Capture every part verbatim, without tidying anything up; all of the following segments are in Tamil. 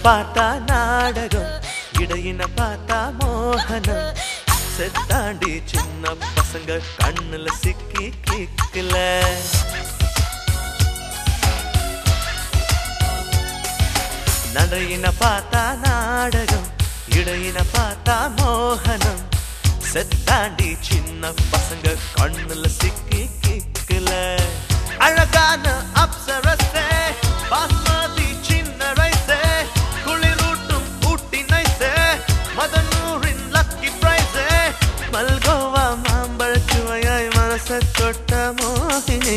பார்த்தா நாடகம், இடையின பார்த்தா மோகனம். செத்தாண்டி சின்ன பசங்க கண்ணுல சிக்கி கிக்கல. நடையின பார்த்தா நாடகம், இடையின பார்த்தா மோகனம். செத்தாண்டி சின்ன பசங்க கண்ணுல சிக்கி கிக்கல. அழகான அப்சரசே, பாஸ்மதி சின்ன ரைஸே, குளிரூட்டும் ஊட்டி நைஸே, மதனூரின் லக்கி பிரைஸே, மல்கோவா மாம்பழ சுவையாய் மனச தொட்ட மோகினி.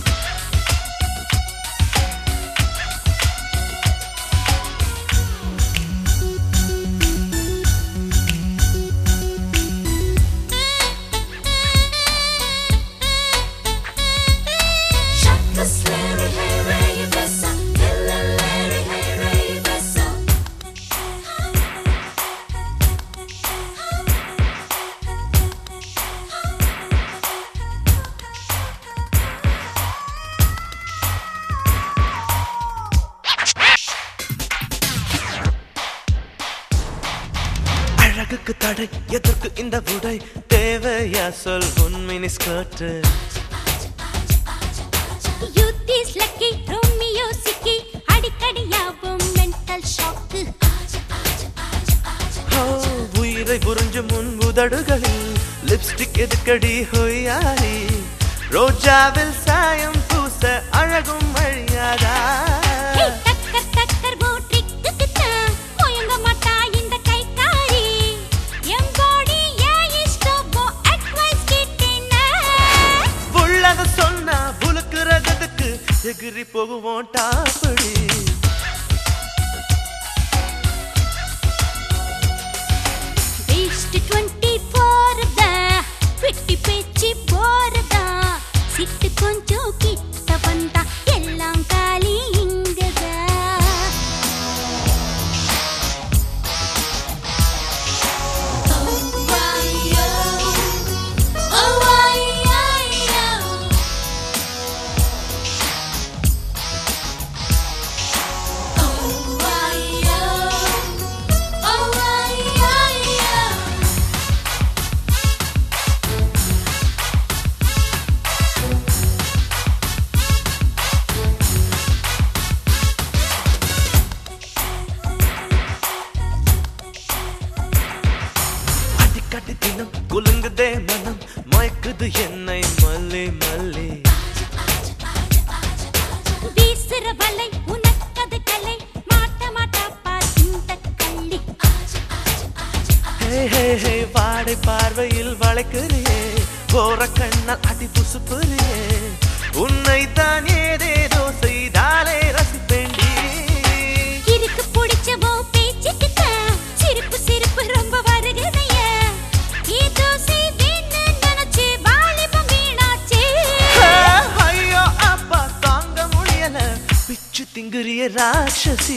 அழகுக்கு தடை எதற்கு இந்த உடை, தேவையா சொல் உன் mini skirt. Youth is lucky, Romeo சிக்கி, அடிக்கடி யாவும் மென்டல் ஷாக். உயிரை புரிஞ்சு முன் உதடுகளில் லிப்ஸ்டிக் எதுக்கடி ஹொய்யாரி, ரோஜாவில் சாயம் பூச அழகும் வழியாதா. சொன்னா புலுக்குறதுக்கு எகிரி போகுவோம் டாப்படி. வேஸ்ட் டுவெண்ட்டி ஃபோர் தான், வெட்டி பேச்சு போறதா, சிட்டு கொஞ்சம் கிட்ட வந்தா எல்லாம் காலி இங்கதா. கட்டி தினம் குலுங்குதே மனம், மயக்குது என்னை மல்லி மல்லி. வீசுற வலை உனக்கது கலை, மாட்ட மாட்டா பாசிந்த கள்ளி. ஹே ஹே ஹே வாடை பார்வையில் வளைக்குறியே, போற கண்ணால் அடி புசுப்புறியே, உன்னை தான் ஏதேதோ செய்தாலே ரசிப்பேண்டி. இருக்கு பிடிச்சவோ பேச்சுக்கு தான் சிரிப்பு சிரிப்பு ரொம்ப வருகிறதைய, ஏதோ செய்வேன்னு நினைச்சு வாலிபம் வீணாச்சு. ஐயோ அப்பா தாங்க முடியல, பிச்சு திங்குறிய ராட்சசி.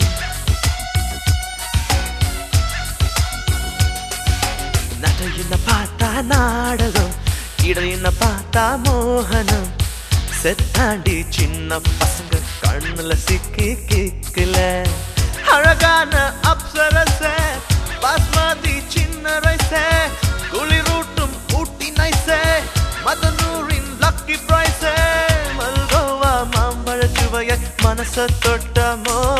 நடையின பார்த்தா நாடகம், இடையின பார்த்தா மோகனம். செத்தாண்டி சின்ன பசங்க கண்ணுல சிக்கி கிக்கல. அழகான அப்சரசே, பாஸ்மதி சின்ன ரைஸே, குளிரூட்டும் ஊட்டி நைஸே, மதனூரின் லக்கி பிரைஸே, மல்கோவா மாம்பழ சுவைய மனச தொட்ட மோ